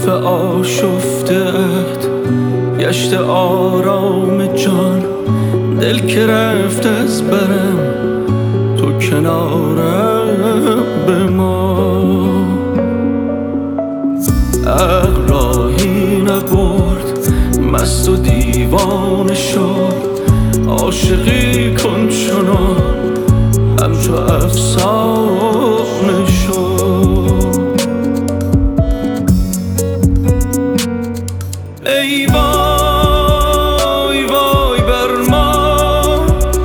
زلف آشفته‌ات گشت آرام جان، دل که رفت از برم تو کنارم بمان. عقل راهی نبرد مست و دیوانه شد، عاشقی کن چنان همچو افسانه شد. ای وای وای بر ما،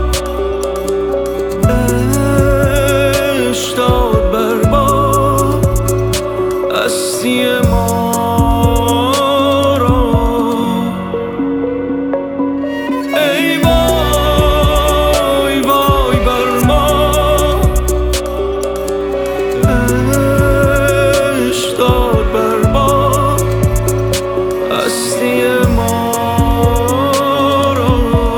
عشق داد بر ما هستی ما را. ای وای وای بر ما، عشق داد بر ما هستی ما را.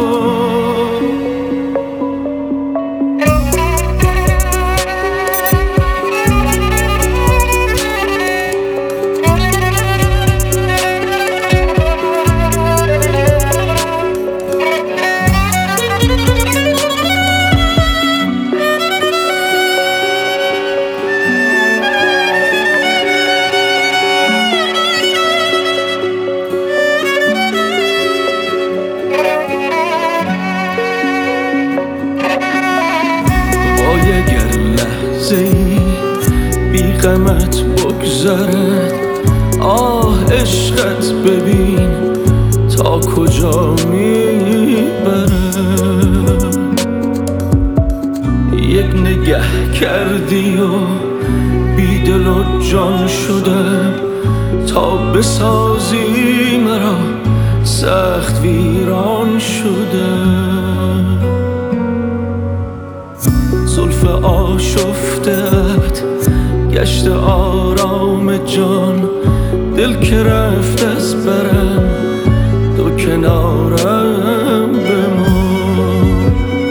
اگر لحظه‌ای بی غمت بگذرد، آه عشقت ببین تا کجا میبرد. یک نگه کردی و بی دل و جان شدم، تا بسازی مرا سخت ویران شدم. زلف آشفته‌ات گشت آرام جان، دل که رفت از برم تو کنارم بمان.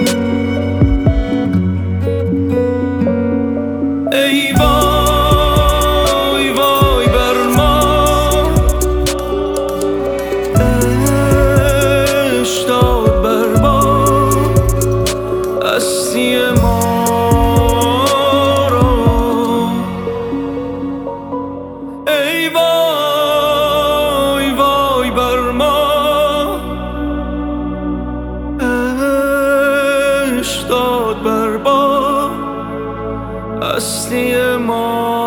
ای وای وای بر ما، عشق داد بر ما هستی ما را. ای وای وای بر ما، عشق داد بر ما هستی ما.